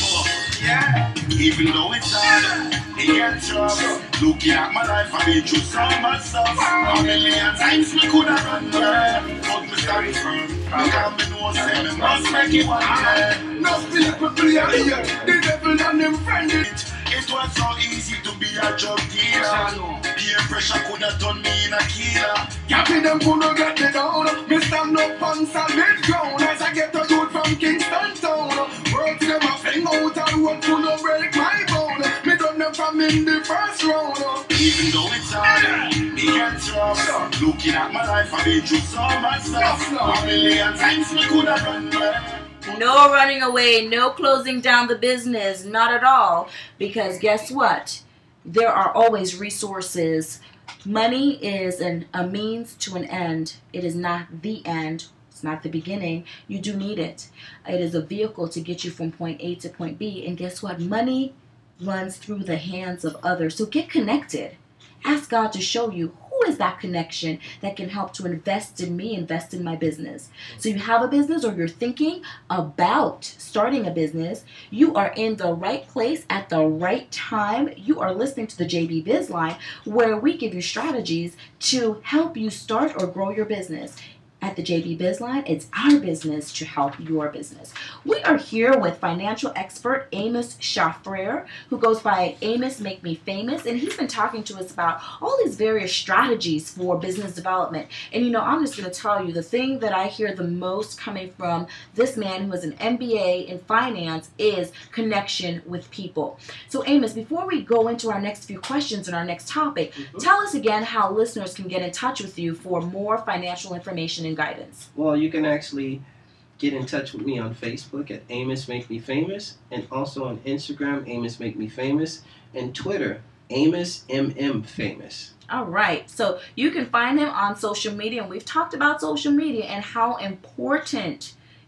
Yeah, even though it's hard, it gets rough. Looking at my life, I've been through so much stuff. A million times me coulda run away, but me stand firm. Because me know say me must make it one day. No people play here, the devil and them friends. It was so easy to be a drug dealer. Peer pressure could have done me in a killer. Yappy them could get me down. Me stand up on solid ground as I get a dude from Kingston town. Work them a fling out and road could not break my bone. Me done them from in the first round. Even though it's hard, it gets rough. Looking at my life, I've been through so much stuff. A million times me could have run away. No running away, no closing down the business, not at all. Because guess what? There are always resources. Money is a means to an end. It is not the end. It's not the beginning. You do need it. It is a vehicle to get you from point A to point B. And guess what? Money runs through the hands of others. So get connected. Ask God to show you who is that connection that can help to invest in me, invest in my business. So you have a business or you're thinking about starting a business, you are in the right place at the right time. You are listening to the JB Biz Line, where we give you strategies to help you start or grow your business. At the JB Biz Line, it's our business to help your business. We are here with financial expert Amos Shafrir, who goes by Amos Make Me Famous, and he's been talking to us about all these various strategies for business development. And I'm just going to tell you, the thing that I hear the most coming from this man who has an MBA in finance is connection with people. So Amos, before we go into our next few questions and our next topic, tell us again how listeners can get in touch with you for more financial information and guidance. Well, you can actually get in touch with me on Facebook at Amos Make Me Famous, and also on Instagram, Amos Make Me Famous, and Twitter, Amos MM Famous. All right, so you can find him on social media, and we've talked about social media and how important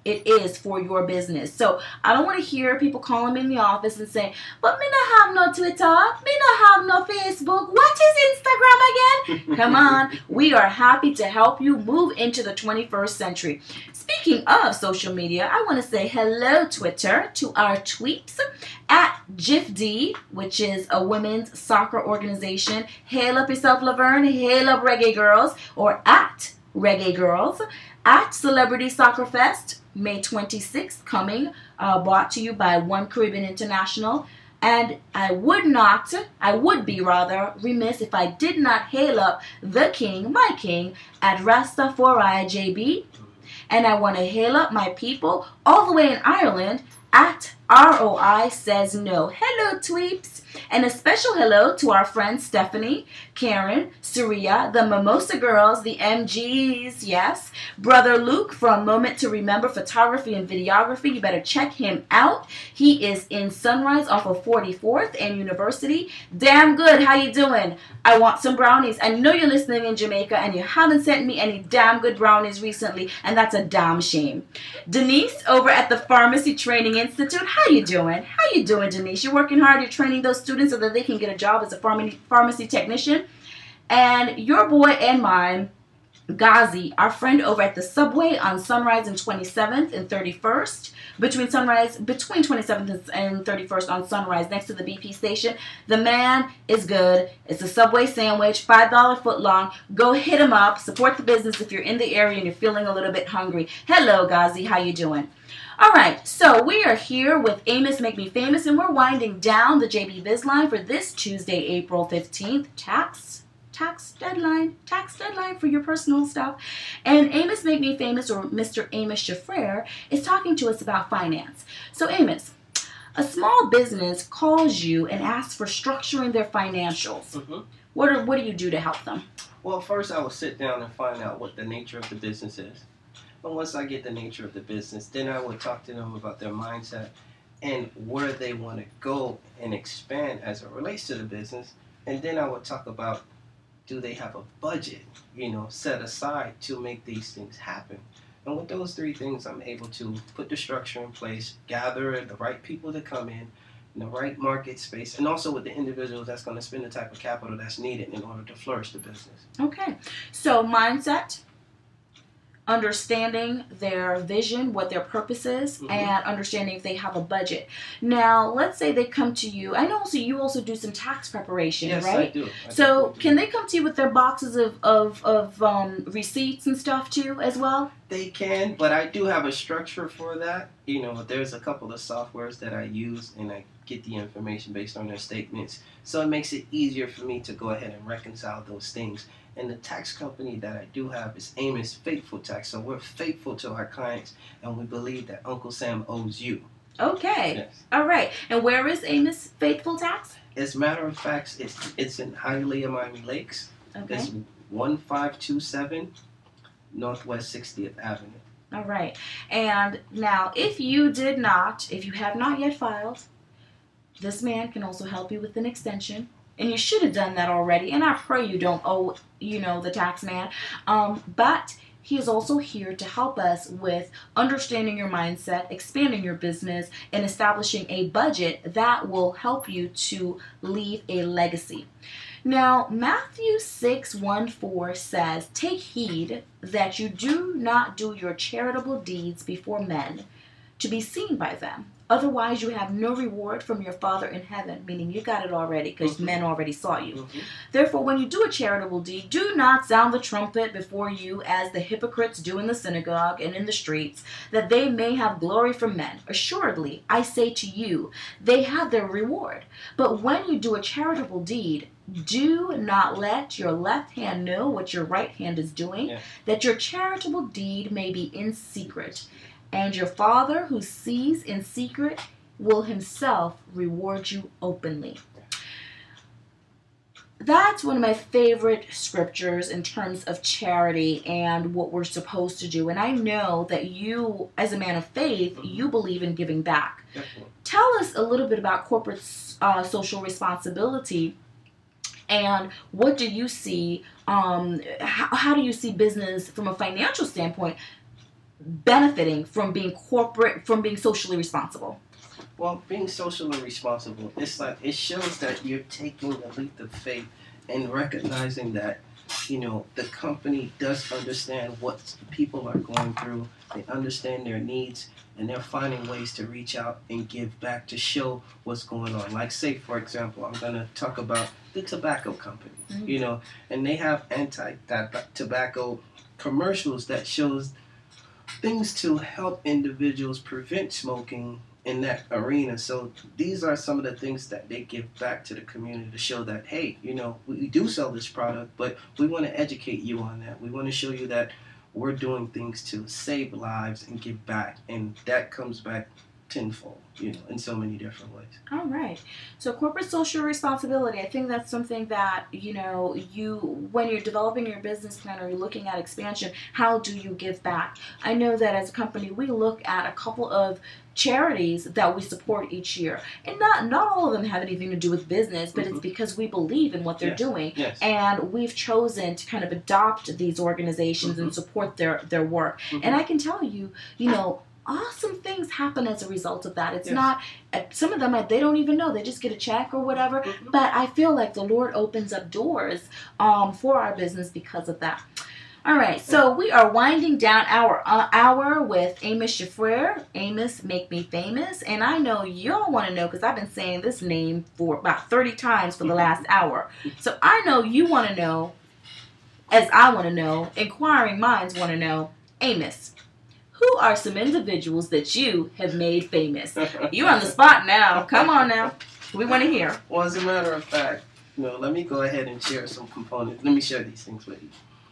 it is for your business. So I don't want to hear people calling me in the office and saying, but me not have no Twitter, me not have no Facebook, what is Instagram again? Come on, we are happy to help you move into the 21st century. Speaking of social media, I want to say hello, Twitter, to our tweets at GIFD, which is a women's soccer organization. Hail up yourself, Laverne. Hail up Reggae Girls, or at Reggae Girls. At Celebrity Soccer Fest, May 26th, coming, brought to you by One Caribbean International. And I would be remiss if I did not hail up the king, my king, at Rastafari JB. And I want to hail up my people all the way in Ireland at ROI Says No. Hello, tweeps. And a special hello to our friends Stephanie, Karen, Surya, the Mimosa Girls, the MGs, yes. Brother Luke from Moment to Remember Photography and Videography. You better check him out. He is in Sunrise off of 44th and University. Damn good. How you doing? I want some brownies. I know you're listening in Jamaica and you haven't sent me any damn good brownies recently, and that's a damn shame. Denise over at the Pharmacy Training Institute. How you doing? How you doing, Denise? You're working hard. You're training those students so that they can get a job as a pharmacy technician. And your boy and mine, Ghazi, our friend over at the Subway on Sunrise and 27th and 31st, between 27th and 31st on Sunrise, next to the BP station. The man is good. It's a Subway sandwich, $5 foot long. Go hit him up. Support the business if you're in the area and you're feeling a little bit hungry. Hello, Ghazi. How you doing? All right, so we are here with Amos Make Me Famous, and we're winding down the JB Biz line for this Tuesday, April 15th, tax deadline for your personal stuff. And Amos Make Me Famous, or Mr. Amos Shafrer, is talking to us about finance. So Amos, a small business calls you and asks for structuring their financials. Mm-hmm. What do you do to help them? Well, first I will sit down and find out what the nature of the business is. And once I get the nature of the business, then I would talk to them about their mindset and where they want to go and expand as it relates to the business. And then I would talk about, do they have a budget, set aside to make these things happen? And with those three things, I'm able to put the structure in place, gather the right people to come in the right market space, and also with the individuals that's going to spend the type of capital that's needed in order to flourish the business. Okay. So mindset, understanding their vision, what their purpose is, mm-hmm. and understanding if they have a budget. Now, let's say they come to you. I know you also do some tax preparation, yes, right? I do. Can they come to you with their boxes of receipts and stuff too as well? They can, but I do have a structure for that. There's a couple of softwares that I use, and I get the information based on their statements. So it makes it easier for me to go ahead and reconcile those things. And the tax company that I do have is Amos Faithful Tax. So we're faithful to our clients, and we believe that Uncle Sam owes you. Okay. Yes. All right. And where is Amos Faithful Tax? As a matter of fact, it's in Hialeah, Miami Lakes. Okay. It's 1527 Northwest 60th Avenue. All right. And now, if you have not yet filed, this man can also help you with an extension. And you should have done that already. And I pray you don't owe, the tax man. But he is also here to help us with understanding your mindset, expanding your business, and establishing a budget that will help you to leave a legacy. Now, Matthew 6:14 says, "Take heed that you do not do your charitable deeds before men to be seen by them. Otherwise, you have no reward from your Father in heaven," meaning you got it already because men already saw you. Mm-hmm. "Therefore, when you do a charitable deed, do not sound the trumpet before you as the hypocrites do in the synagogue and in the streets, that they may have glory from men. Assuredly, I say to you, they have their reward. But when you do a charitable deed, do not let your left hand know what your right hand is doing, that your charitable deed may be in secret. And your Father who sees in secret will himself reward you openly." That's one of my favorite scriptures in terms of charity and what we're supposed to do. And I know that you, as a man of faith, you believe in giving back. Definitely. Tell us a little bit about corporate social responsibility. And what do you see, how do you see business from a financial standpoint benefiting from being corporate, from being socially responsible? Well, being socially responsible, it's like it shows that you're taking a leap of faith and recognizing that, the company does understand what people are going through. They understand their needs, and they're finding ways to reach out and give back to show what's going on. Like, say, for example, I'm going to talk about the tobacco company, and they have anti-tobacco commercials that shows things to help individuals prevent smoking in that arena. So these are some of the things that they give back to the community to show that, hey, we do sell this product, but we want to educate you on that. We want to show you that we're doing things to save lives and give back, and that comes back tenfold, in so many different ways. All right. So corporate social responsibility, I think that's something that, when you're developing your business plan or you're looking at expansion, how do you give back? I know that as a company, we look at a couple of charities that we support each year. And not all of them have anything to do with business, but it's because we believe in what they're doing. Yes. And we've chosen to kind of adopt these organizations and support their work. And I can tell you, awesome things happen as a result of that. It's not, some of them, they don't even know. They just get a check or whatever. But I feel like the Lord opens up doors for our business because of that. All right, so we are winding down our hour with Amos Shafrir. Amos, Make Me Famous. And I know y'all want to know, because I've been saying this name for about 30 times for the last hour. So I know you want to know, as I want to know, inquiring minds want to know, Amos, who are some individuals that you have made famous? You're on the spot now. Come on now. We want to hear. Well, as a matter of fact, let me go ahead and share some components. Let me share these things with you.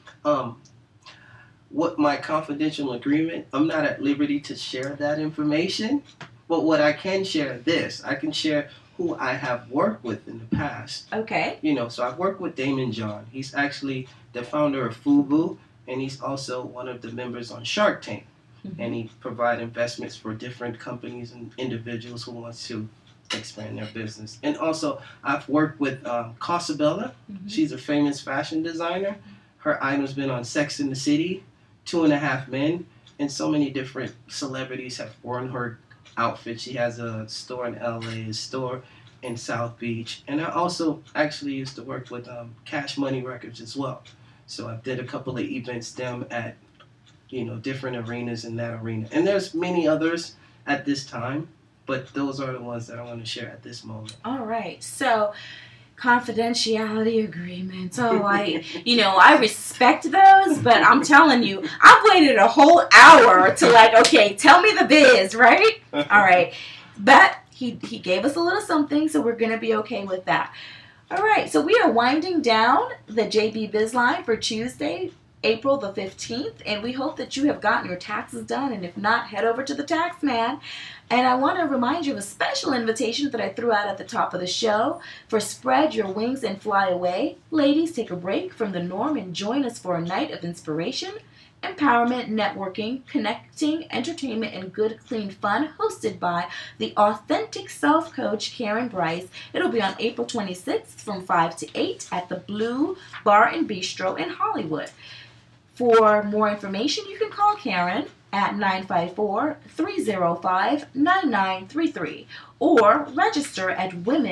What my confidential agreement, I'm not at liberty to share that information, but what I can share I can share who I have worked with in the past. Okay. So I've worked with Damon John. He's actually the founder of FUBU, and he's also one of the members on Shark Tank. And he provides investments for different companies and individuals who want to expand their business. And also, I've worked with Casabella. She's a famous fashion designer. Her item's been on Sex and the City, 2.5 Men, and so many different celebrities have worn her outfit. She has a store in LA, a store in South Beach. And I also actually used to work with Cash Money Records as well. So I did a couple of events them at different arenas in that arena. And there's many others at this time, but those are the ones that I want to share at this moment. All right. So, confidentiality agreements. Oh, I respect those, but I'm telling you, I've waited a whole hour to okay, tell me the biz, right? All right. But he gave us a little something, so we're going to be okay with that. All right. So we are winding down the JB Biz Line for Tuesday, April the 15th, and we hope that you have gotten your taxes done, and if not, head over to the tax man. And I want to remind you of a special invitation that I threw out at the top of the show for Spread Your Wings and Fly Away. Ladies, take a break from the norm and join us for a night of inspiration, empowerment, networking, connecting, entertainment, and good, clean fun, hosted by the Authentic Self Coach, Karen Bryce. It'll be on April 26th from 5 to 8 at the Blue Bar and Bistro in Hollywood. For more information, you can call Karen at 954-305-9933 or register at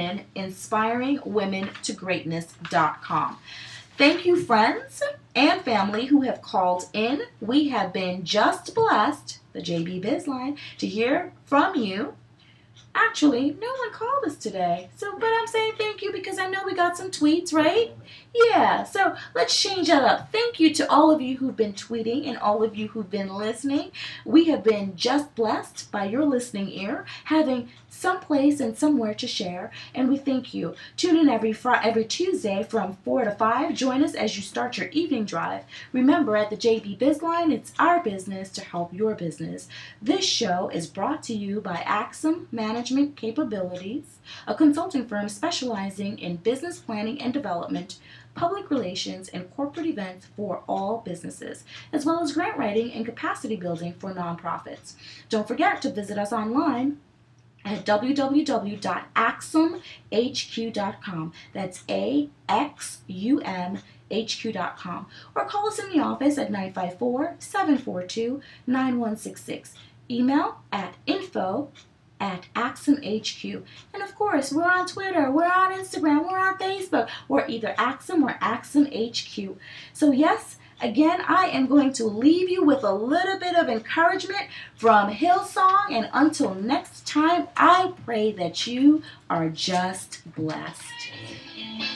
womeninspiringwomen-to-greatness.com. Thank you, friends and family who have called in. We have been just blessed, the JB Biz Line, to hear from you. Actually, no one called us today. But I'm saying thank you because I know we got some tweets, right? Yeah, so let's change that up. Thank you to all of you who've been tweeting and all of you who've been listening. We have been just blessed by your listening ear, having someplace and somewhere to share, and we thank you. Tune in every Tuesday from 4 to 5. Join us as you start your evening drive. Remember, at the JB Biz Line, it's our business to help your business. This show is brought to you by Axum Management Capabilities, a consulting firm specializing in business planning and development, public relations, and corporate events for all businesses, as well as grant writing and capacity building for nonprofits. Don't forget to visit us online at www.axumhq.com. That's AXUMHQ.com. Or call us in the office at 954-742-9166. Email at info@AxumHQ. And of course, we're on Twitter, we're on Instagram, we're on Facebook. We're either Axum or AxumHQ. So yes, again, I am going to leave you with a little bit of encouragement from Hillsong. And until next time, I pray that you are just blessed.